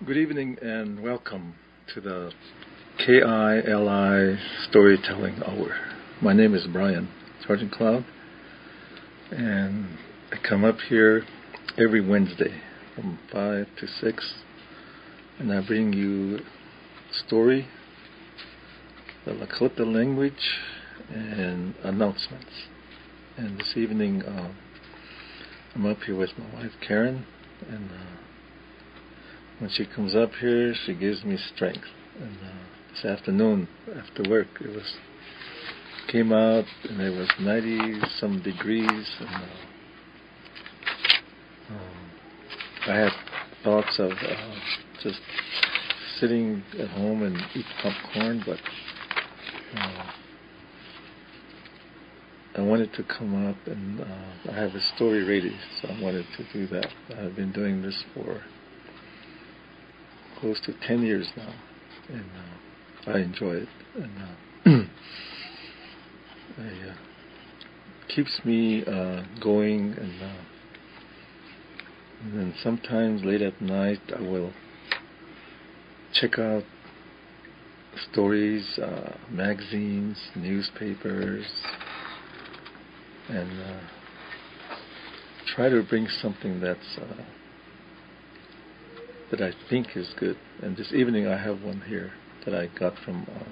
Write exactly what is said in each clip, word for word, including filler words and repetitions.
Good evening and welcome to the K I L I Storytelling Hour. My name is Brian, Sergeant Cloud, and I come up here every Wednesday from five to six, and I bring you story, the Lakota language, and announcements. And this evening, uh, I'm up here with my wife Karen, and uh, when she comes up here, she gives me strength. And uh, this afternoon, after work, it was came out and it was ninety some degrees, and uh, um, I had thoughts of uh, just sitting at home and eat popcorn, but uh, I wanted to come up, and uh, I have a story ready, so I wanted to do that. I've been doing this for close to ten years now, and uh, I enjoy it, and uh, it uh, keeps me uh, going, and, uh, and then sometimes late at night I will check out stories, uh, magazines, newspapers, and uh, try to bring something that's uh, that I think is good. And this evening I have one here that I got from uh,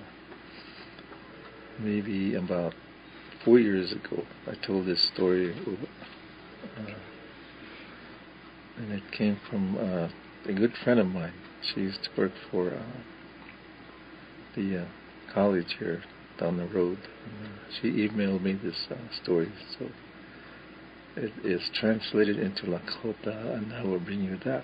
maybe about four years ago. I told this story, uh, and it came from uh, a good friend of mine. She used to work for uh, the uh, college here down the road. And, uh, she emailed me this uh, story, so it is translated into Lakota, and I will bring you that.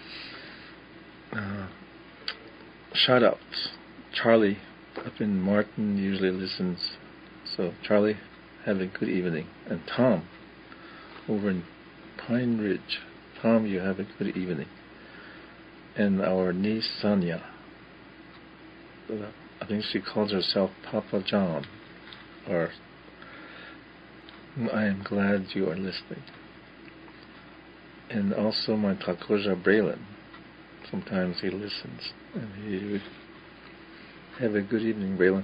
Uh, shout outs. Charlie up in Martin usually listens, so Charlie, have a good evening. And Tom over in Pine Ridge, Tom, you have a good evening. And our niece Sonia, I think she calls herself Papa John, or I am glad you are listening. And also my Takoja Braylon. Sometimes he listens, and he would have a good evening, Braylon.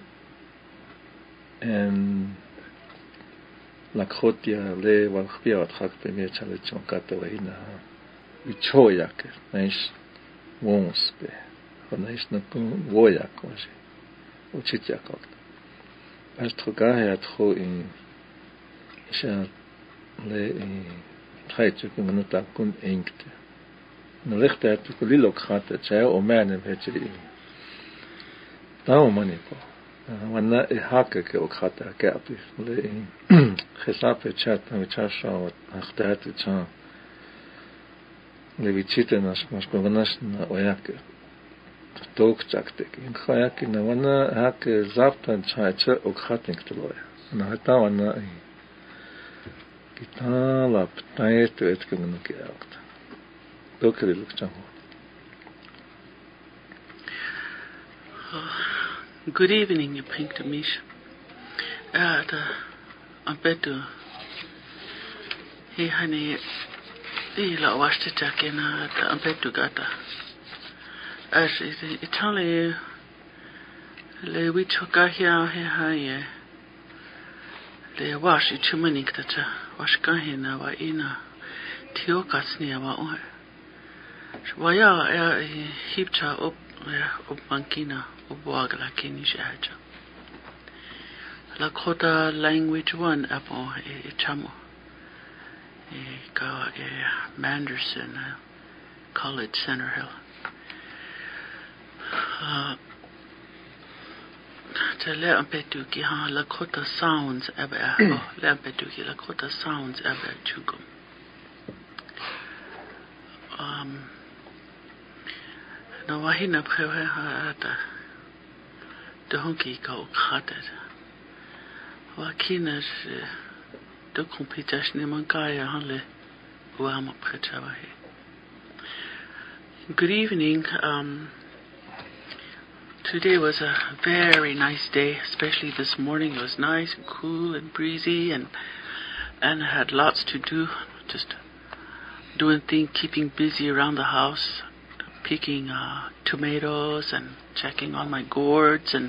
And Lakotia le wakpia watakpe me chale chonkata wahina vichoyak naish wonspe naish nakun woyak washi uchityak. As togahe atho in isha le in taichuk minutakun inkte. Nalicht uit de lilok gaat het zij om mij en het je daarom manipo wanneer ik hakken ke ook gaat het gap is le gesap het chat en chat show achter het chat le vichite nas mas povanas na oyak tok chaktek in khayak na wanneer hak zaptan chat ook gaat ik te loya na het wanneer kitala ptaet het kunnen ke ook. Good evening, you pink to me. Uh, the I'm better. Hey, honey, he la washed the jacket and I'm better gata. As it Italy, le we took a here, here, le wash it too many that wash kahina wa ina tiokas near wa. Waya ya hipcha up up bankina up wagla kini shaja. Lakota language one apo e chamo. E ka e Manderson College Center Hill. Uh te le ampetu ki ha Lakota sounds aba oh le ampetu ki Lakota sounds aba chugum. Um Na wahina prewe hata de honki ka khatet wa kinas de kompitas ne mankaya hanle wa ma prechawa he. Good evening. Um today was a very nice day, especially this morning. It was nice and cool and breezy, and and I had lots to do, just doing things, keeping busy around the house, picking uh, tomatoes and checking on my gourds and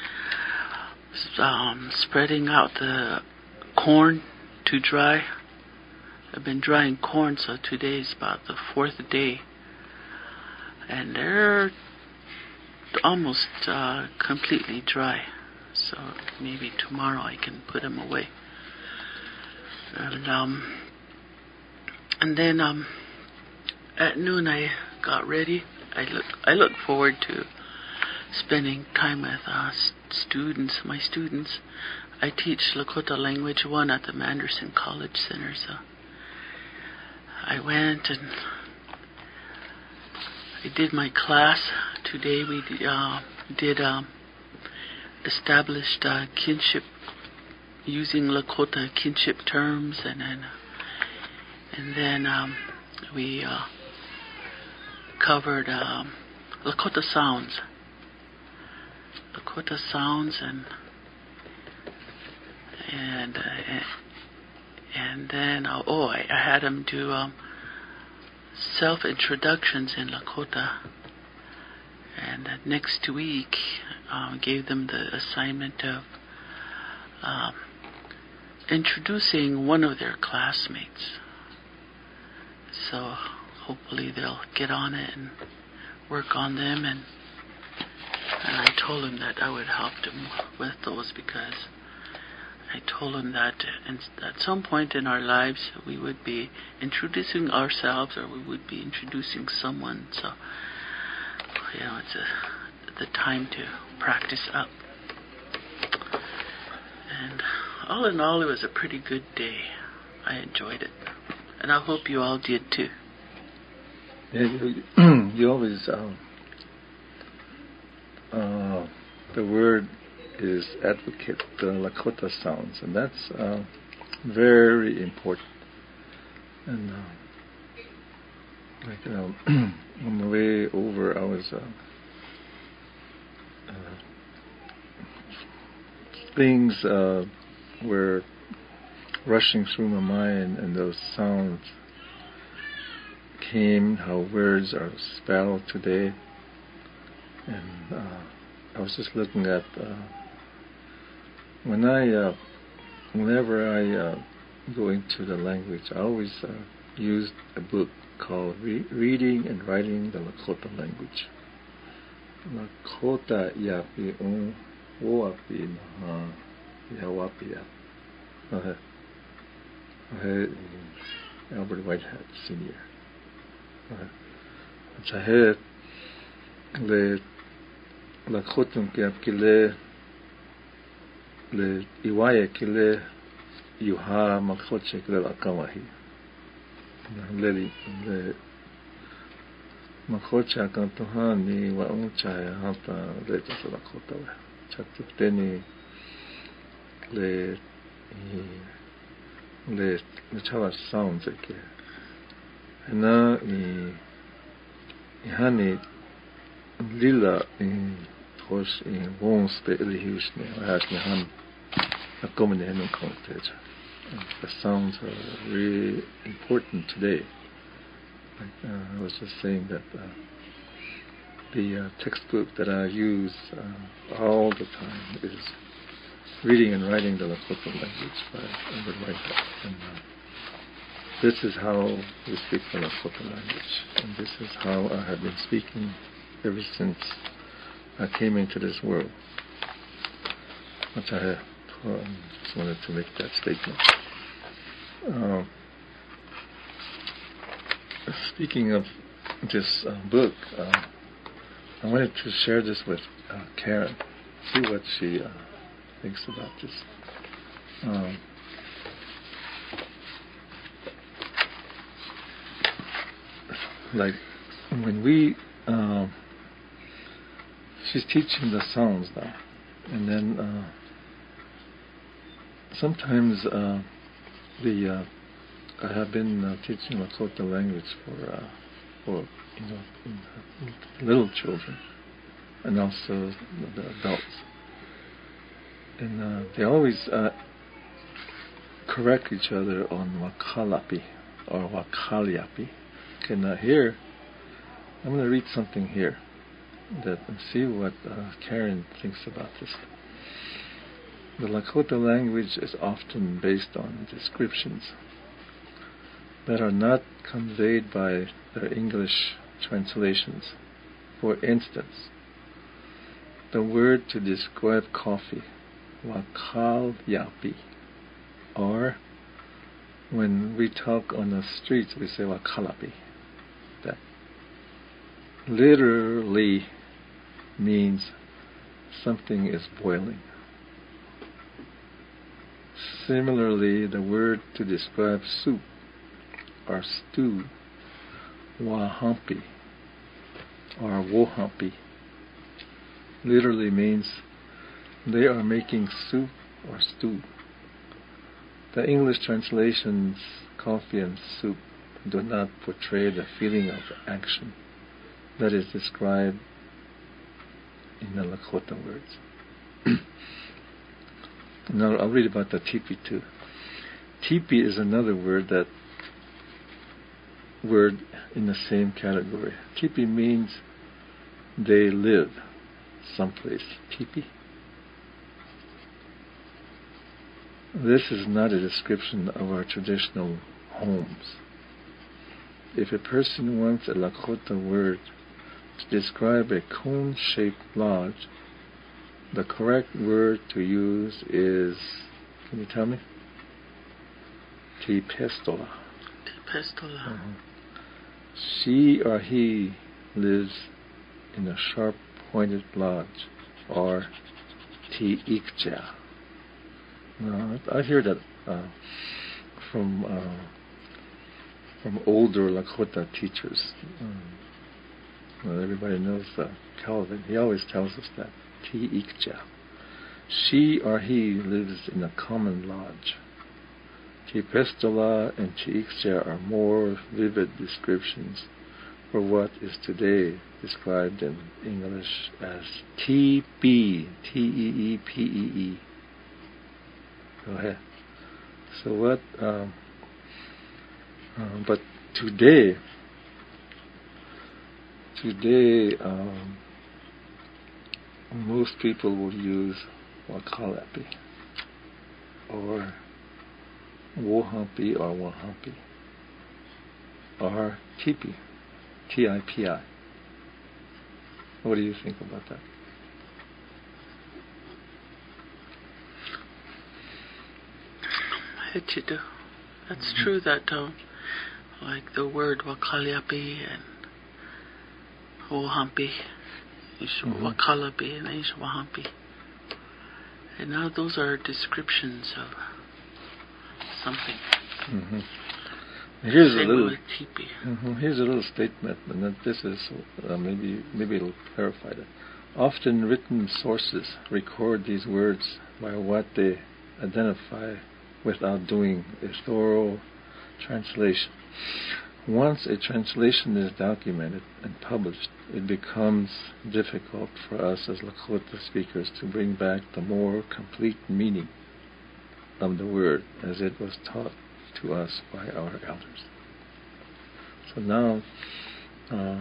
um, spreading out the corn to dry. I've been drying corn, so today is about the fourth day. And they're almost uh, completely dry. So maybe tomorrow I can put them away. And, um, and then um, at noon I got ready. I look I look forward to spending time with uh, students, my students. I teach Lakota Language one at the Manderson College Center, so I went and I did my class. Today we uh, did um, established uh, kinship, using Lakota kinship terms, and then and then um, we uh, covered um, Lakota sounds, Lakota sounds, and and uh, and then uh, oh, I, I had them do um, self introductions in Lakota, and uh, next week um, gave them the assignment of um, introducing one of their classmates. So hopefully they'll get on it and work on them, and and I told them that I would help them with those, because I told them that in, at some point in our lives we would be introducing ourselves, or we would be introducing someone. So you know, it's a, the time to practice up. And all in all, it was a pretty good day. I enjoyed it, and I hope you all did too. Yeah, you, you always um, uh, the word is advocate the Lakota sounds, and that's uh, very important. And uh, like uh, on the way over, I was uh, uh, things uh, were rushing through my mind, and those sounds came, how words are spelled today. And uh, I was just looking at uh, when I uh, whenever I uh, go into the language, I always uh, use a book called Re- Reading and Writing the Lakota Language. Lakota yapi un oapi na yawapi ya. Albert Whitehead Senior. Chahe le Lakota kiap kile le iwaye kile yuha makhoche kile akamahi. Leli le makhocha kantohani wa uncha hata le Lakota wa chatuteni le le le chava sounds ke na i hani lila in hos in wons pe elihusne has me han a common in context. The sounds are really important today. Like, uh, I was just saying that uh, the uh, textbook that I use uh, all the time is Reading and Writing the Lakota Language by Albert Whitehead. And uh, this is how we speak the Lakota language, and this is how I have been speaking ever since I came into this world. Which I have, um, just wanted to make that statement. Uh, speaking of this uh, book, uh, I wanted to share this with uh, Karen, see what she uh, thinks about this. Um, like when we, uh, she's teaching the sounds now, and then uh, sometimes uh, the uh, I have been uh, teaching Lakota language for uh, for you know in, uh, little children and also the adults, and uh, they always uh, correct each other on wakalapi or wakaliapi. Okay, now here I'm going to read something here that and see what uh, Karen thinks about this. The Lakota language is often based on descriptions that are not conveyed by their English translations. For instance, the word to describe coffee, wakal yapi, or when we talk on the streets, we say wakalapi. That literally means something is boiling. Similarly, the word to describe soup or stew, wahampi or wohampi, literally means they are making soup or stew. The English translations, coffee and soup, do not portray the feeling of action that is described in the Lakota words. Now I'll read about the tipi too. Tipi is another word that word in the same category. Tipi means they live someplace. Tipi. This is not a description of our traditional homes. If a person wants a Lakota word to describe a cone-shaped lodge, the correct word to use is, can you tell me? Tipestola. Tipestola. Uh-huh. She or he lives in a sharp-pointed lodge, or tiikja. No, I hear that uh, from uh, from older Lakota teachers. Um, well, everybody knows uh, Calvin. He always tells us that. Tiikja. She or he lives in a common lodge. Tipestola and Tiikja are more vivid descriptions for what is today described in English as T B, T E E P E E. Go ahead. So what? Um, um, but today, today, um, most people will use wakalapi or wohampi or wahampi or tipi, T I P I. What do you think about that? You do. That's mm-hmm. true that uh, like the word wakaliapi and wohampi, mm-hmm. wakalapi and wahampi, and now those are descriptions of something. Mm-hmm. Here's Same a little. with tipi. Mm-hmm, here's a little statement, and that this is uh, maybe maybe it'll clarify that. Often written sources record these words by what they identify without doing a thorough translation. Once a translation is documented and published, it becomes difficult for us as Lakota speakers to bring back the more complete meaning of the word as it was taught to us by our elders. So now, uh,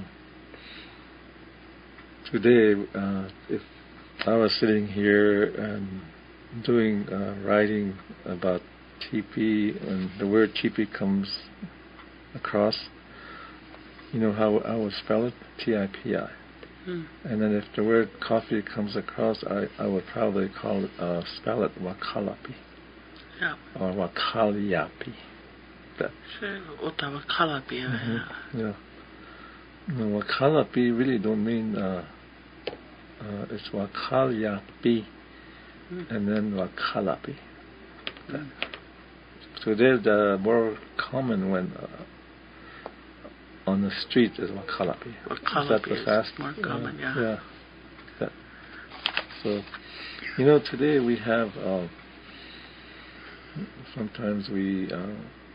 today, uh, if I was sitting here and doing uh, writing about T P, and the word T P comes across, you know how I would spell it? T I P I. Mm. And then if the word coffee comes across, I, I would probably call it, uh, spell it wakalapi. Yeah. Or wakaliapi. That. Sure, ota wakalapi. Mm-hmm. Yeah. No, wakalapi really don't mean, uh, uh, it's wakaliapi. Mm. And then wakalapi. Mm. So they're the more common when uh, on the street is wakalapi. Wakalapi is that the fast? More common, uh, yeah. Yeah. That. So, you know, today we have, uh, sometimes we uh,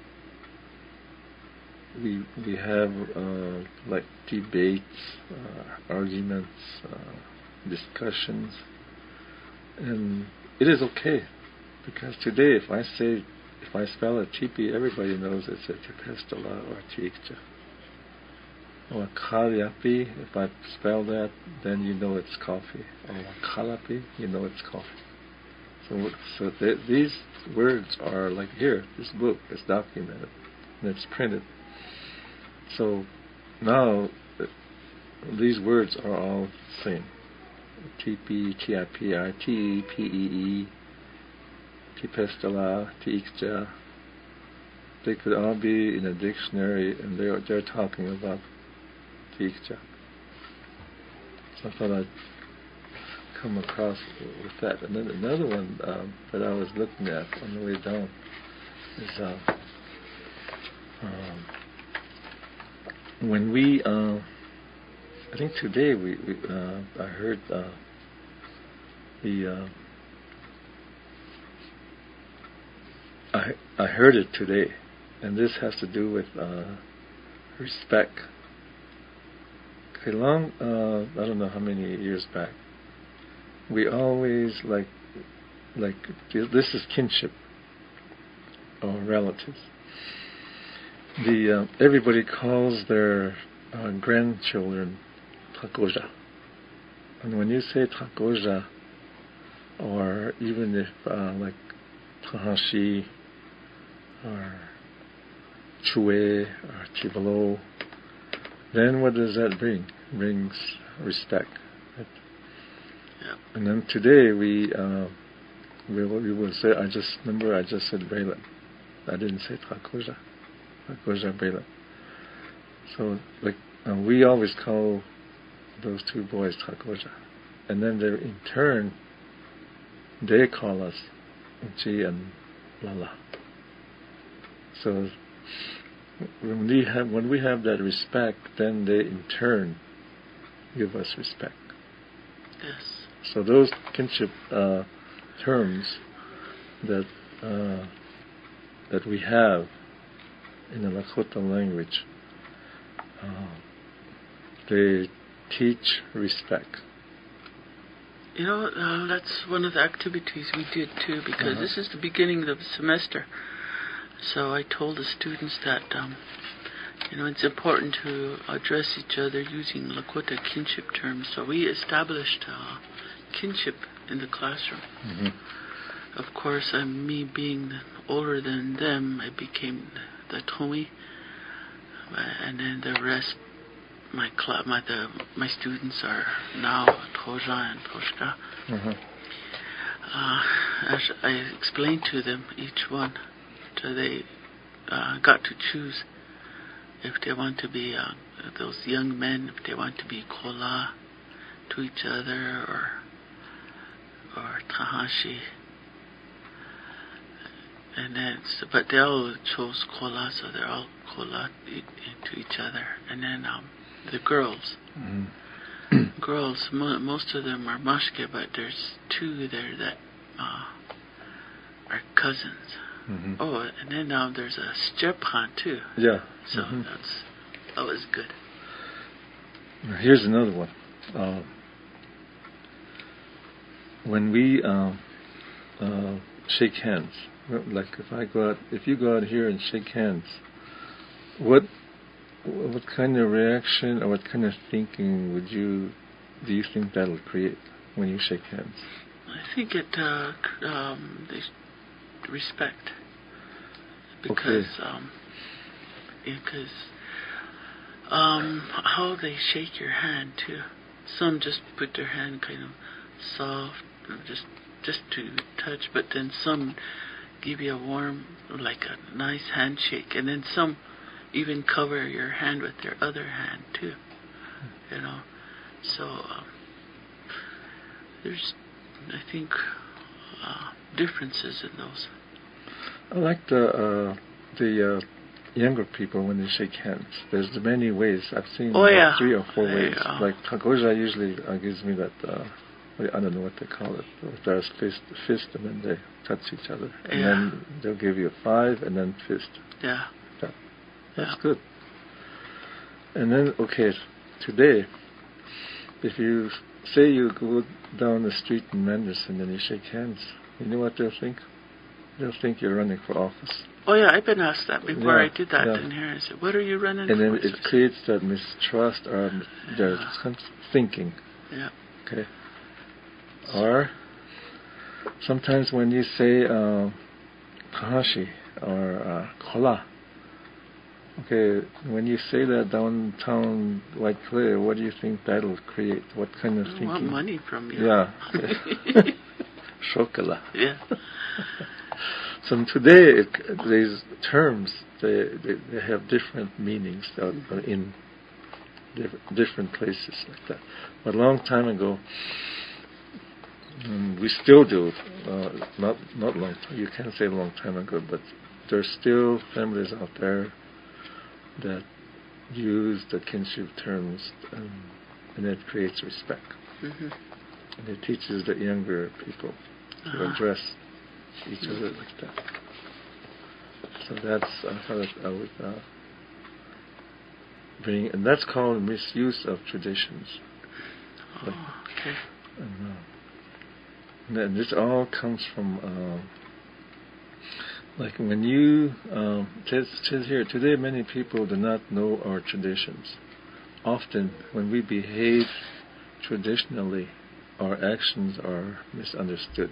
we we have uh, like debates, uh, arguments, uh, discussions, and it is okay because today if I say if I spell a tipi, everybody knows it's a tipestola or tiikja. Or Kalapi, if I spell that, then you know it's coffee. Or Kalapi, you know it's coffee. So, so th- these words are like here, this book is documented, and it's printed. So now, th- these words are all the same. T P, T I P I, T E, P E E, Tipestala, Tikja. They could all be in a dictionary, and they're, they're talking about Tikja. So I thought I'd come across with that. And then another one um, that I was looking at on the way down is uh, um, when we, uh, I think today we, we uh, I heard uh, the, uh, I I heard it today, and this has to do with uh, respect. Okay, long, uh, I don't know how many years back, we always like, like this is kinship or relatives. The uh, everybody calls their uh, grandchildren Takoja, and when you say Takoja, or even if uh, like Tahashi or Chue or Chivalo, then what does that bring? It brings respect. Right? Yeah. And then today we uh, we, we will say, I just remember I just said Bela. I didn't say Takoja. Takoja Bela. So like uh, we always call those two boys Takoja, and then they in turn they call us Uchi and Lala. So when we have when we have that respect, then they in turn give us respect. Yes. So those kinship uh, terms that uh, that we have in the Lakota language, uh, they teach respect. You know, uh, that's one of the activities we did too, because uh-huh. this is the beginning of the semester. So I told the students that, um, you know, it's important to address each other using Lakota kinship terms. So we established uh, kinship in the classroom. Mm-hmm. Of course, uh, me being older than them, I became the Tomi, uh, and then the rest, my club, my the my students are now Toja and Toshka. Mm-hmm. Uh, as I explained to them each one, so they uh, got to choose if they want to be uh, those young men, if they want to be kola to each other or or tahashi. And then, so, but they all chose kola, so they're all kola to each other. And then um, the girls, mm-hmm. girls, mo- most of them are mashke, but there's two there that uh, are cousins. Mm-hmm. Oh, and then now um, there's a Stepan too. Yeah. So mm-hmm. that's that was good. Here's another one. Uh, when we uh, uh, shake hands, like if I go out, if you go out here and shake hands, what what kind of reaction or what kind of thinking would you do you think that'll create when you shake hands? I think it uh, um, they respect, because okay. um, because um, how they shake your hand too. Some just put their hand kind of soft, just just to touch, but then some give you a warm, like a nice handshake, and then some even cover your hand with their other hand too. You know, so um, there's, I think, uh, differences in those. I like the uh, the uh, younger people when they shake hands. There's many ways. I've seen oh, like yeah. three or four ways. Yeah. Like Tagoja usually uh, gives me that. Uh, I don't know what they call it. There's fist, fist, and then they touch each other, and yeah. then they'll give you a five, and then fist. Yeah. yeah. That's yeah. good. And then, okay, today, if you say you go down the street in Manderson and you shake hands, you know what they'll think? they'll think you're running for office. Oh yeah, I've been asked that before. Yeah, I did that yeah. in here. I said, "What are you running and for?" then it creates that mistrust or their Yeah. thinking. Yeah. Okay. Or sometimes when you say uh, kahashi or uh, kola, okay, when you say that downtown White Clear, what do you think that'll create? What kind of I thinking? want money from you. Yeah. Chocola. Yeah. So today, it, these terms, they, they, they have different meanings uh, in diff- different places like that. But a long time ago, um, we still do, uh, not not long time, you can't say a long time ago, but there's still families out there that use the kinship terms, um, and it creates respect. Mm-hmm. And it teaches the younger people to Uh-huh. address each mm-hmm. other like that. So that's uh, how I would uh, bring, and that's called misuse of traditions. Oh, like, okay. And, uh, and then this all comes from, uh, like when you, um, it says here, today many people do not know our traditions. Often when we behave traditionally, our actions are misunderstood.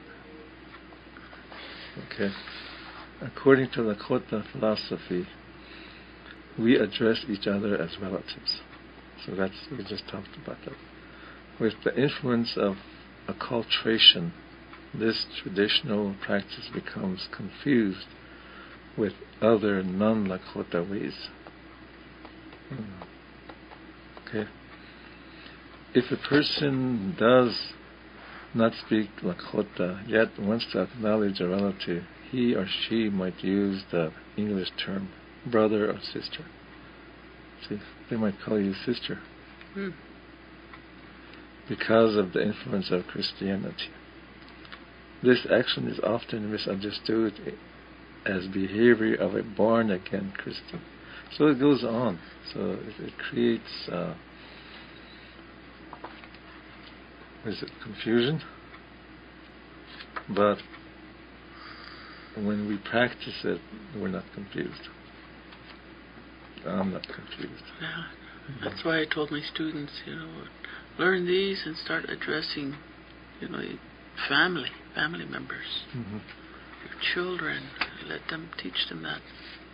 Okay? According to Lakota philosophy, we address each other as relatives. So that's, we just talked about that. With the influence of acculturation, this traditional practice becomes confused with other non-Lakota ways. Hmm. Okay? If a person does not speak Lakota, yet wants to acknowledge a relative, he or she might use the English term brother or sister. See, they might call you sister. Hmm. Because of the influence of Christianity. This action is often misunderstood as behavior of a born-again Christian. So it goes on. So it, it creates, uh, is it confusion? But when we practice it, we're not confused. I'm not confused. Yeah, that's why I told my students, you know, learn these and start addressing, you know, family, family members, Mm-hmm. your children. Let them teach them that.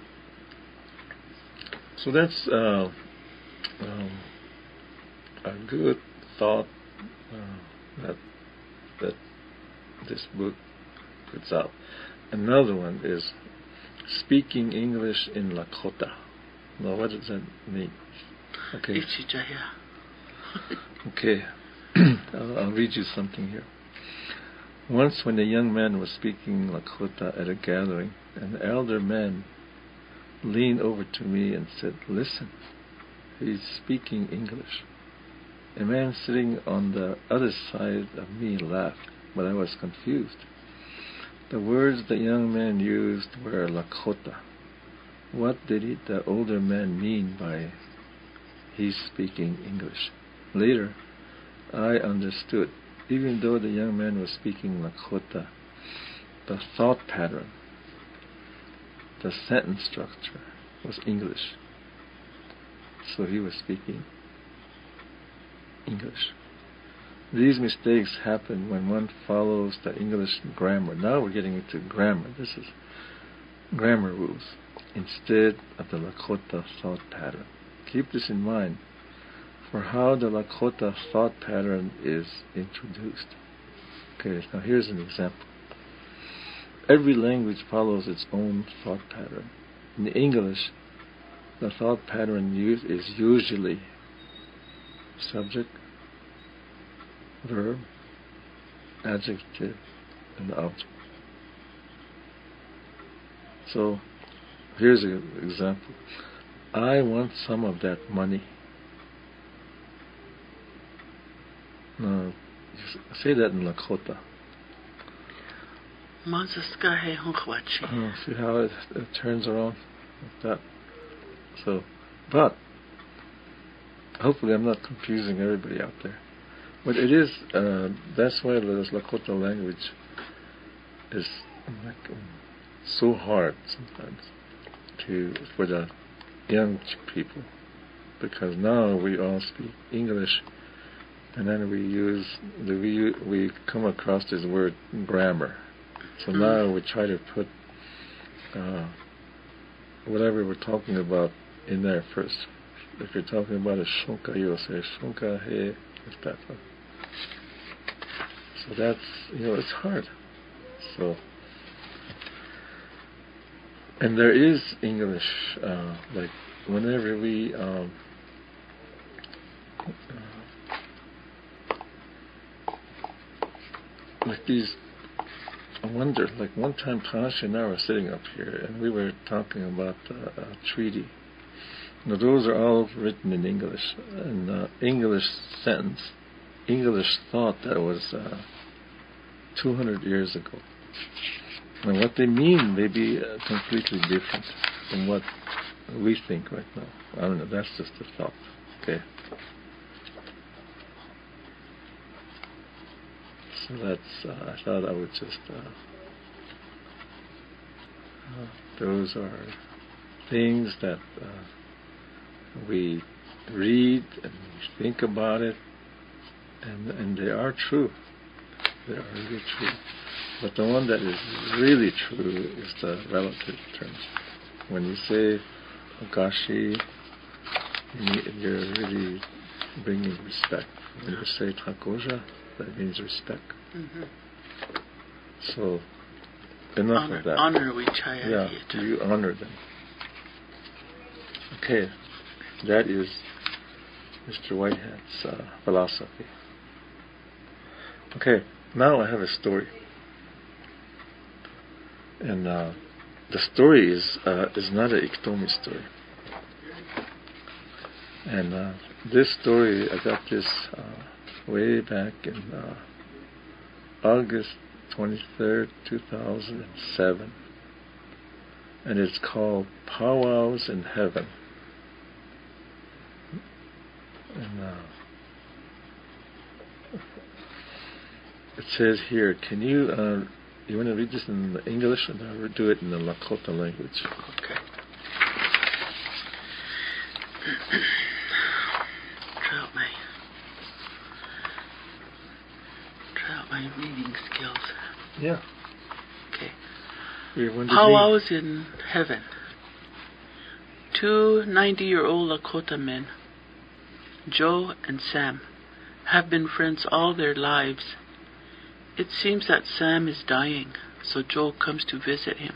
So that's uh, um, a good thought uh, that that this book puts out. Another one is speaking English in Lakota. Now, what does that mean? Okay. Ichijaya. Okay. I'll, I'll read you something here. Once, when a young man was speaking Lakota at a gathering, an elder man leaned over to me and said, "Listen, he's speaking English." A man sitting on the other side of me laughed, but I was confused. The words the young man used were Lakota. What did he, the older man mean by he's speaking English? Later, I understood. Even though the young man was speaking Lakota, the thought pattern, the sentence structure was English. So he was speaking English. These mistakes happen when one follows the English grammar. Now we're getting into grammar. This is grammar rules instead of the Lakota thought pattern. Keep this in mind for how the Lakota thought pattern is introduced. Okay, now here's an example. Every language follows its own thought pattern. In English, the thought pattern used is usually subject, verb, adjective, and object. So, here's an example. I want some of that money. Now, say that in Lakota. Oh, see how it, it turns around like that. So, but hopefully I'm not confusing everybody out there. But it is. Uh, that's why the Lakota language is like um, so hard sometimes to for the young people, because now we all speak English, and then we use the we we come across this word grammar. So now we try to put uh, whatever we're talking about in there first. If you're talking about a shunka, you'll say shunka he, if that one. So that's, you know, it's hard. So, and there is English, uh, like whenever we um, uh, like these, I wonder, like one time Tashi and I were sitting up here and we were talking about uh, a treaty. Now those are all written in English, and uh, English sentence, English thought that was uh, two hundred years ago. And what they mean may be uh, completely different from what we think right now. I don't know, that's just a thought. Okay. So that's, uh, I thought I would just, uh, uh, those are things that uh, we read and we think about it, and and they are true. They are really true. But the one that is really true is the relative terms. When you say Ogashi, you're really bringing respect. When you say Takoja, that means respect. Mm-hmm. So, enough honor, of that. Honor Wichaya. Yeah, you honor them. Okay, that is Mister Whitehead's uh, philosophy. Okay, now I have a story. And uh, the story is uh, is not an Ikitomi story. And uh, this story, I got this uh, way back in uh, August twenty-third, two thousand seven. And it's called Powwows in Heaven. And uh, it says here, can you, uh, you want to read this in English, and I'll do it in the Lakota language? Okay. Try out my, try out my reading skills. Yeah. Okay. Powwows in Heaven. Two ninety-year-old Lakota men, Joe and Sam, have been friends all their lives. It seems that Sam is dying, so Joe comes to visit him.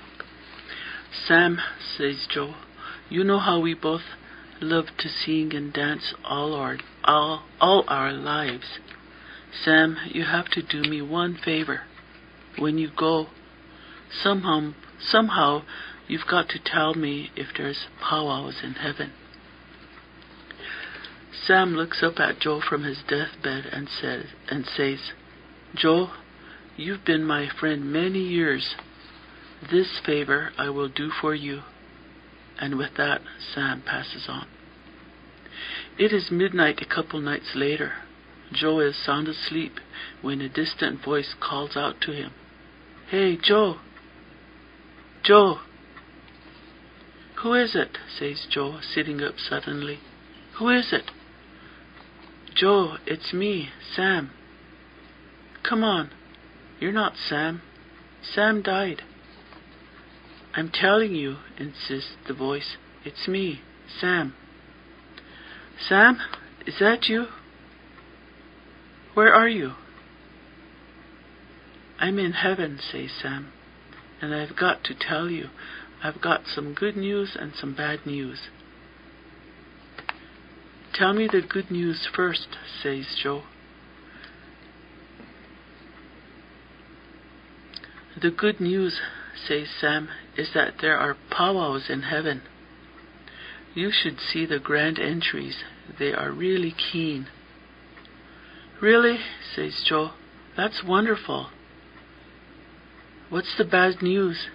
Sam, says Joe, you know how we both love to sing and dance all our all, all our lives. Sam, you have to do me one favor. When you go, somehow, somehow, you've got to tell me if there's powwows in heaven. Sam looks up at Joe from his deathbed and says, and says, Joe, you've been my friend many years. This favor I will do for you. And with that, Sam passes on. It is midnight a couple nights later. Joe is sound asleep when a distant voice calls out to him. Hey, Joe! Joe! Who is it? Says Joe, sitting up suddenly. Who is it? Joe, it's me, Sam. Come on. You're not Sam. Sam died. I'm telling you, insists the voice. It's me, Sam. Sam, is that you? Where are you? I'm in heaven, says Sam. And I've got to tell you, I've got some good news and some bad news. Tell me the good news first, says Joe. The good news, says Sam, is that there are powwows in heaven. You should see the grand entries. They are really keen. Really, says Joe. That's wonderful. What's the bad news?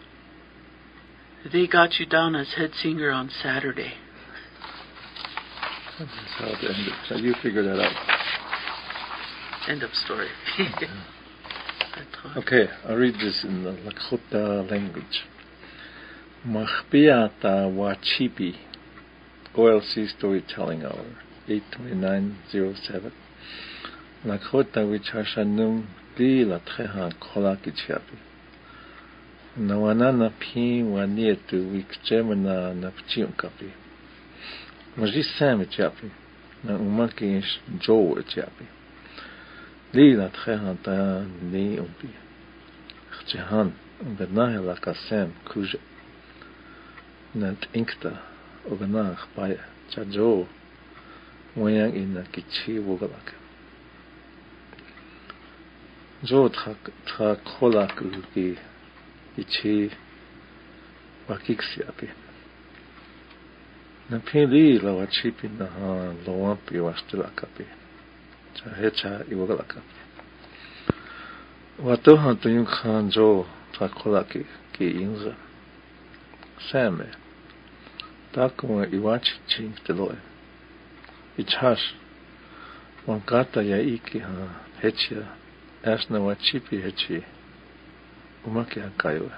They got you down as head singer on Saturday. That's how it ended. So you figure that out. End of story. Okay, I'll read this in the Lakota language. Machbiata Wachipi, O L C Storytelling Hour, eight twenty-nine oh seven. Lakota Wichashanum Di Latreha Kolakichiapi. Nawanana Pi Wanietu Wikjemana Napchiunkapi. Maji Sam Chiapi. Na Umaki Joe Chiapi. Li Latreha Da Ni Umpi. Jahan, Benah Lakasem Kuja. Nat Inkta, Oganach by Chajo, Wayang in a Kichi Wogalak. Jo Trakolak Uki, Ichi Wakixiapi. Napili Lawachipi Naha, Loampi Wastilakapi, Chahecha Iwogalakapi. Watoha to Yukhan Jo Trakolaki Ki Inza. Same, takuma iwachi ching teloe. Ichash, wankata ya iki ha hechia, asna wachipi hechi, umaki hakaiwa.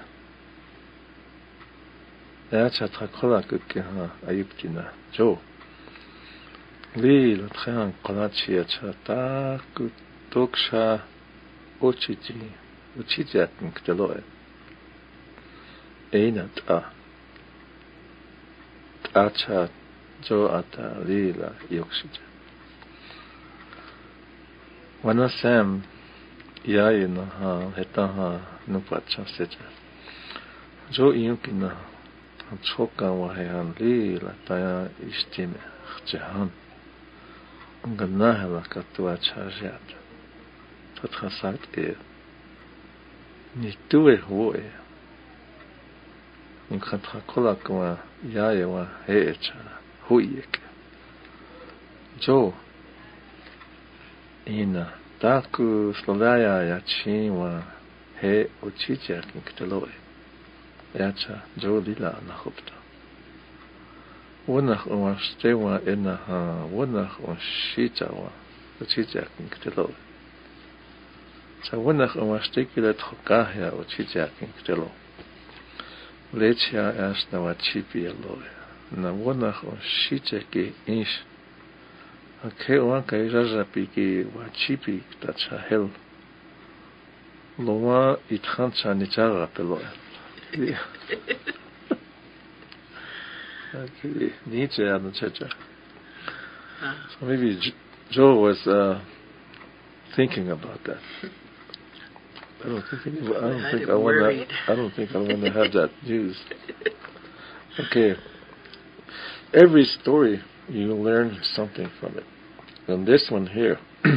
Eacha trakola kuki ha ayuptina, jo. Li lotrehan kolachi acha taku toksha ochichi, uchijiat nkteloe. Einat a. Acha jo ata lila yoksija. Wana sam yayi na ha heta ha nupacha seja. Jo iyuki na choka wahehan lila taya ishtime khjahan. Unga nahala katua chajat. Tatrasat e. Ni tuwe hoe. Nkatra kola kuma yaye wa heecha huyeke. Jo ina taku slovaya yachi wa he uchicha kinktaloe. Yacha jo lila nahopta. Wonach wa stewa ena ha wonach wa shita wa uchicha kinktaloe. Sa wonach wa stekile trokahya uchicha kinktaloe. Lechia as na wachipi aloe. Na wonach o shicheki inch. A ke wanka ijajapi ki wachipi tacha hel. Loa itchancha nichara peloe. Okay, Nietzsche and Checha. So maybe Joe was uh, thinking about that. I don't think I don't think I want to. I don't think I want to have that used. Okay. Every story you learn something from it. And this one here,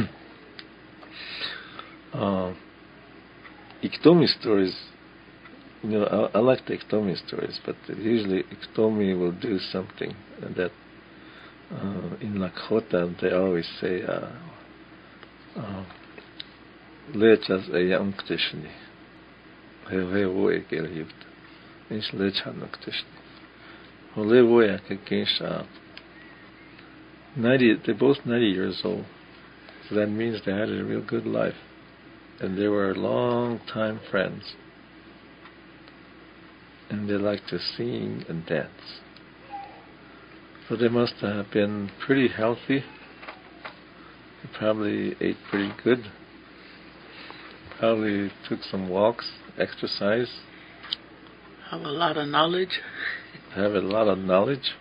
uh, Iktomi stories. You know, I, I like the Iktomi stories, but usually Iktomi will do something that uh, in Lakota they always say. Uh, uh, Lechas a young Tishni. He woe gel hilt. Is lechan Tishni. Hole woe a ninety, they're both ninety years old. So that means they had a real good life. And they were long time friends. And they liked to sing and dance. So they must have been pretty healthy. They probably ate pretty good. Probably took some walks, exercise. Have a lot of knowledge. Have a lot of knowledge.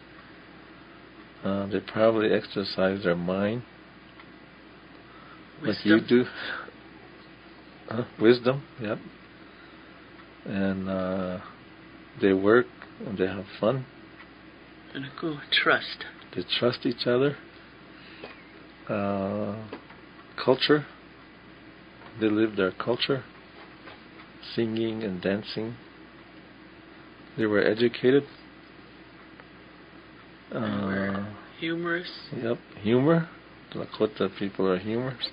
Uh, they probably exercise their mind. Wisdom. Like you do. Uh, wisdom, yep. And uh, they work and they have fun. And a good trust. They trust each other. Uh, culture. They live their culture, singing and dancing. They were educated. Uh, humorous. Yep, humor. Lakota people are humorous.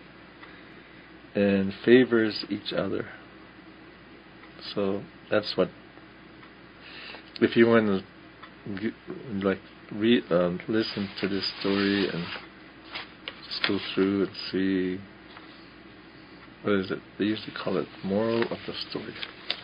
And favors each other. So that's what. If you want to, like, read, um, listen to this story and just go through and see what is it? They usually call it moral of the story.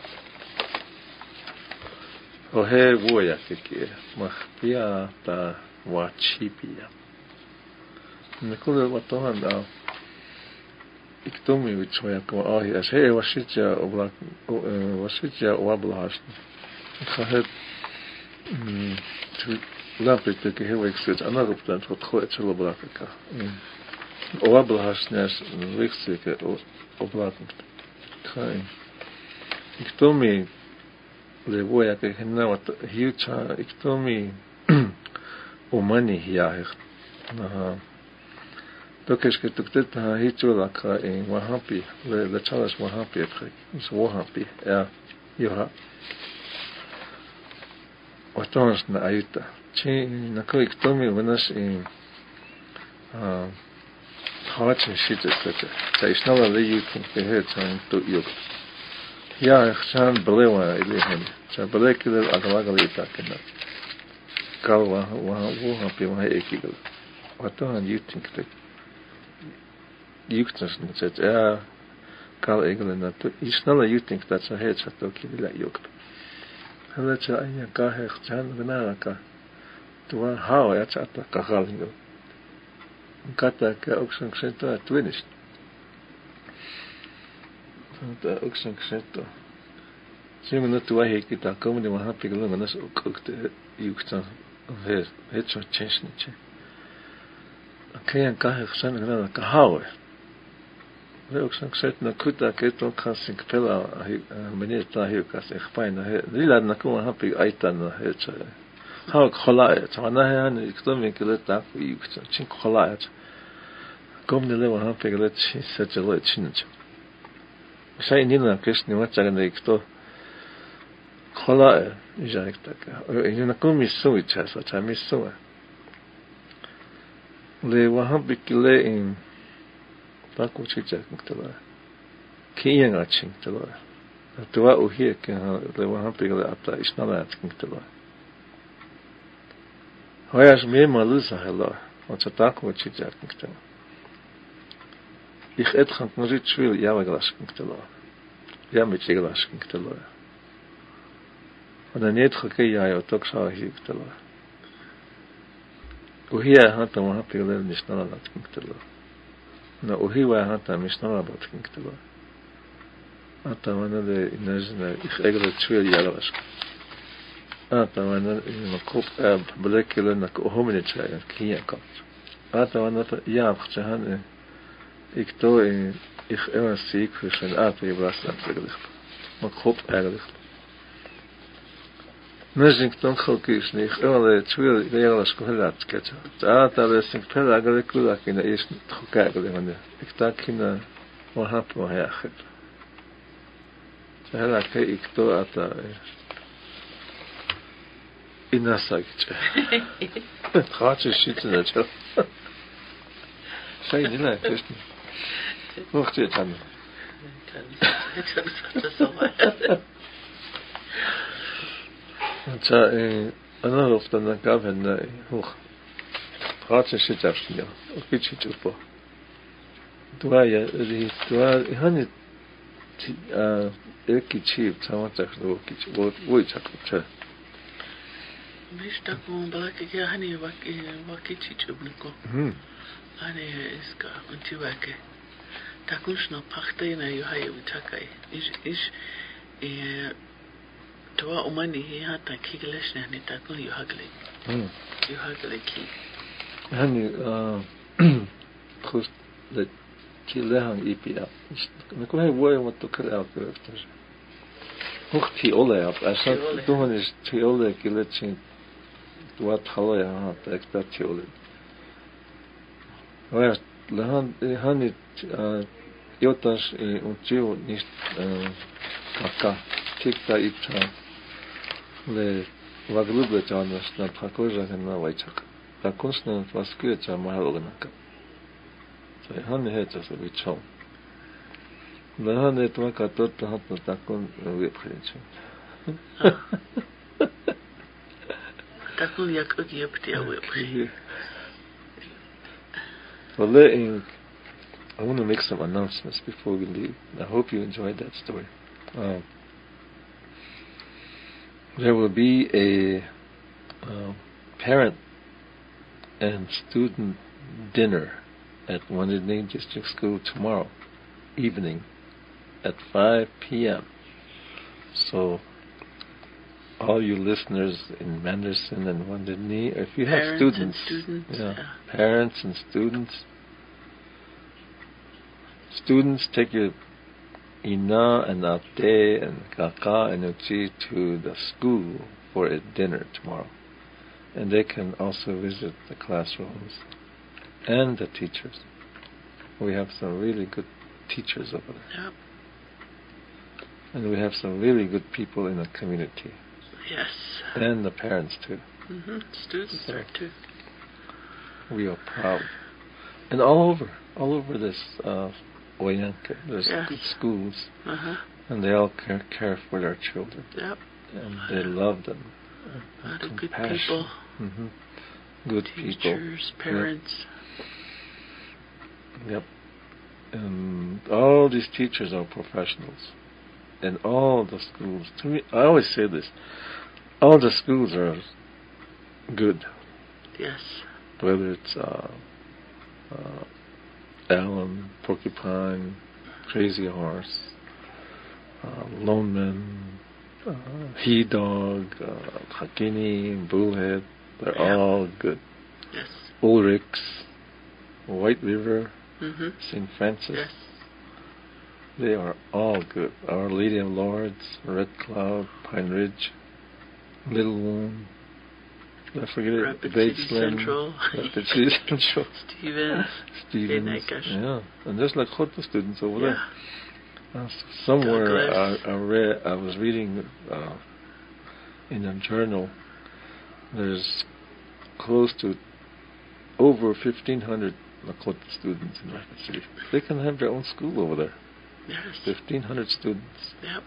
Ohe woya keke machpia ta wachipia. Nikula watohan da iktomi wichoya kama ahi as he washitja oblak washitja oblahast. Khahet tu lapit ke he wexet anagoptan tot khoet oblakaka. Oblahast nas wexet oblak. Khain iktomi le voy a que genera hiucha iktomi umani hiah na to que es que tu te ha hicho la ka en wahapi le le chalas wahapi ek es wahapi ya yoha otons na ayuta chi na ko iktomi venas en ah hache shit etc ta isnala le yutin que het san to yok ja, gaan belewa ilehen. Sa belekil agalagalita kena. Kalwa wa wo hapi wa ekigel. Wat dan you think that you can say ja kal egel na to isnala you think that sa het sa to kila yok. Hala cha aya ka he chan gna ka. Tu wa ha ya cha ta ka galingo. Kata ka ook sang senta twinist. Dat ook zo'n gezet. Zie maar dat wij hier daar komen die maar happy gelungen. Dat is ook ook de jeugd dan weer het zo change niet. Oké, en kan je zijn er dan kan houden. We ook zo'n gezet naar kuta keto kan zien kapella meneer daar hier kan zich fijn. Die laat naar komen happy uit dan het zo. Hou ik gelaat. Maar na hij ik dan weer gelet daar voor jeugd. Chink gelaat. Kom de leeuw happy gelet zet je leuk chinetje. Sai nina Krishna wachaganda ikto khola jaktaka ina komi sui chasa chami sui le wahan bikile in taku chicha kutala kiyan aching tala tuwa uhi ke le wahan bikile ata isnala kutala hoyas me malusa hela wacha taku chicha kutala Ich et gaan nooit zwil ja we glas kutala ja met je glas kutala en dan net gekei ja ook toch zou hier kutala uhia hata ma hapi le nisnala lat kutala na uhiwa hata misnala bat kutala ata wana de inazna ich egre zwil ja glas ata wana in kop ab blekele na kohomene chaya kiya kat ata wana ja khchahan ik to in ik er ziek voor zijn aardje was dat eigenlijk maar goed eigenlijk misschien dan ook is niet wel twee jaar als gehoord kijk dat dat is een paar dagen geleden in is goed kijken want ik dacht in wat heb we hier gehad zelfs kijk ik to ata in nasagje gaat je zitten dat zei niet nee is niet Wacht je dan. Ja, eh, ana of dan gaf en hoog. Praat je zit af ja. Ook iets iets op. Toen je die toen han het eh ek iets samen zeg ook iets wat wat ik zeg. Wist dat gewoon belangrijk ja hani wat wat iets iets op nico. Hm. Ane is ka untiwake. Takushno pachtena yuhaye witakai is is eh toa umani hi hata kigleshna ni takun yuhagle hm yuhagle ki hani uh khust de kilehan ipia na ko hay woy wat to kra after hochti ole ab asa dohan is ti ole kilechin wat haloya hata expert ole Oja, lehan hani jotas untio nis kaka tikta ita le vagluble chanas na pakoja na vaichak. Ta konsna vaskuja cha mahalogna. So hani heta so vichom. Lehan et maka tot hat na takon veprench. Takon yak ok yepti a veprench. Vale in I want to make some announcements before we leave. I hope you enjoyed that story. Um, there will be a uh, parent and student dinner at Wounded Knee District School tomorrow evening at five p.m. So all you listeners in Manderson and Wounded Knee, if you have parents students, and students yeah, yeah. parents and students, students take your Ina and Ate and Kaka and Uchi to the school for a dinner tomorrow. And they can also visit the classrooms and the teachers. We have some really good teachers over there. Yep. And we have some really good people in the community. Yes. And the parents too. Mm-hmm. Students So there too. we are proud. And all over, all over this uh, Oyanka, there's yes. good schools. Uh-huh. And they all care, care for their children. Yep. And they love them. A lot of good people. Mm-hmm. Good Teachers, people. Teachers, parents. Yep. Yep. And all these teachers are professionals. And all the schools, to me, I always say this, all the schools are good. Yes. Whether it's uh, uh, Allen, Porcupine, Crazy Horse, uh, Loneman, uh, He Dog, uh, Hakini, Bullhead, they're yeah. all good. Yes. Ulrichs, White River, mm-hmm. Saint Francis. Yes. They are all good. Our Lady of Lords, Red Cloud, Pine Ridge, Little Wound, I forget it, Rapid Bates City Lynn, Central, Rapid City Central, Stevens, Stevens, yeah, and there's Lakota students over yeah. there. Uh, somewhere I, Douglas. I read, I was reading uh, in a journal. There's close to over fifteen hundred Lakota students in Rapid City. They can have their own school over there. Yes. fifteen hundred students. Yep.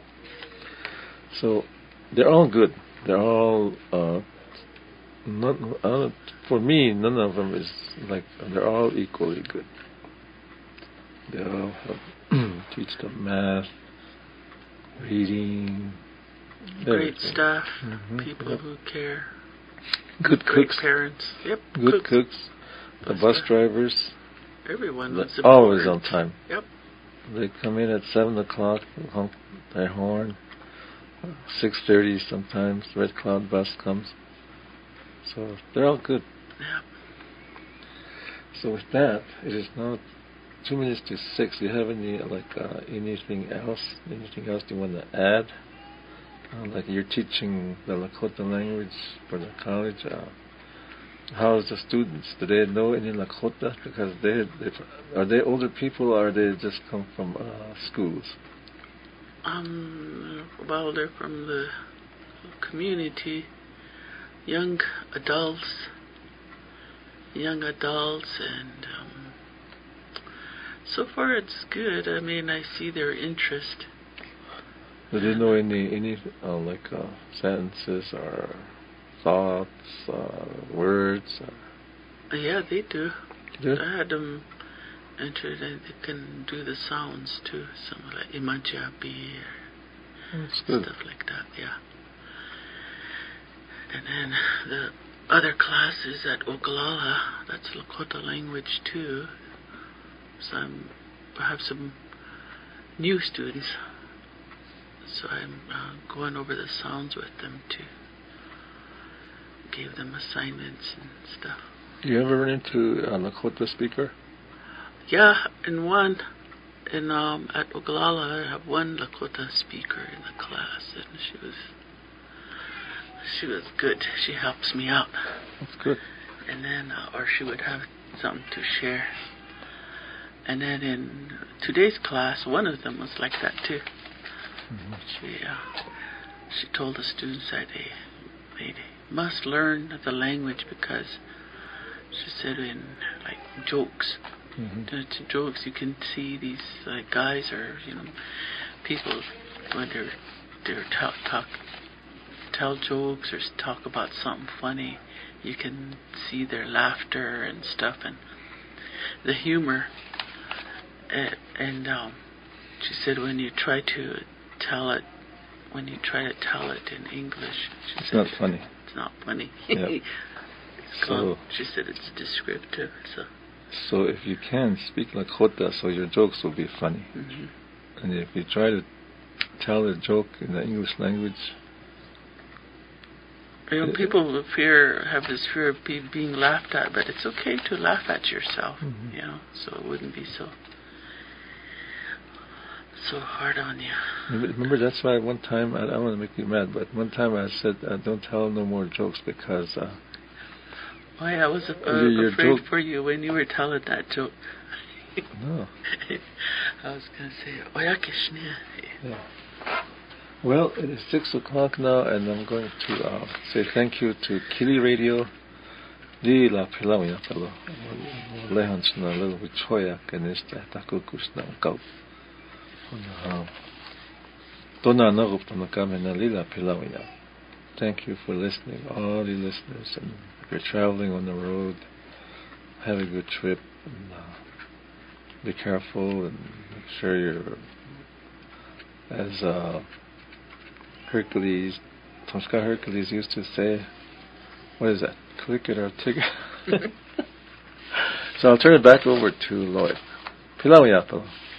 So they're all good. They're all, uh, not, uh, for me, none of them is like, they're all equally good. They all have, teach them math, reading. Great everything. staff, Mm-hmm. people Yep. who care. Good Great cooks. parents. Yep. Good cooks. cooks. The Bus bus driver. drivers. Everyone They're was always on important. time. Yep. They come in at seven o'clock, honk their horn. Six thirty sometimes. Red Cloud bus comes. So they're all good. Yep. So with that, it is now two minutes to six. Do you have any like uh, anything else? Anything else you want to add? Uh, like you're teaching the Lakota language for the college. Uh, how's the students? Do they know any Lakota? Because they, they are they older people or they just come from uh, schools? Um, well, they're from the community, young adults, young adults, and um, so far it's good. I mean, I see their interest. Do they know any any uh, like uh, sentences or thoughts, uh, words? Or Yeah, they do. do? I had them entered, and they can do the sounds too. Some like Imajabi or That's good. stuff like that. Yeah. And then the other classes at Oglala, that's Lakota language too. Some perhaps some new students. So I'm uh, going over the sounds with them too. Gave them assignments and stuff. Do you ever run into a Lakota speaker? Yeah, in one, in um, at Oglala, I have one Lakota speaker in the class, and she was, she was good. She helps me out. That's good. And then, uh, or she would have something to share. And then in today's class, one of them was like that too. Mm-hmm. She, uh, she told the students that they, they must learn the language because she said in like jokes. Mm-hmm. To jokes, you can see these like guys or you know people when they're they're talk talk tell jokes or talk about something funny. You can see their laughter and stuff and the humor. and, and um, she said when you try to tell it, when you try to tell it in English, she it's said, not funny. It's not funny. Yeah. It's So, called, she said it's descriptive. So, so if you can speak Lakota, so your jokes will be funny. mm-hmm. And if you try to tell a joke in the English language, you know, people fear have this fear of be, being laughed at, but it's okay to laugh at yourself. Mm-hmm. You know, so it wouldn't be so so hard on you. Remember, that's why one time, I, I don't want to make you mad, but one time I said, uh, don't tell no more jokes because... Uh, oh, yeah, I was uh, your, your afraid joke, for you when you were telling that joke. No. I was going to say, oyakishne. Yeah. Well, it is six o'clock now, and I'm going to uh, say thank you to Kili Radio. Di la pilau ya pelo. Lehan chna lo vichoya kenesta takukus na kau. Dona na gup na kamena lila pilau ya. Thank you for listening, all the listeners, and if you're traveling on the road, have a good trip, and uh, be careful, and make sure you're, as uh, Hercules, Tomska Hercules used to say, what is that, click it or ticket? So I'll turn it back over to Lloyd. Pilau ya pelo.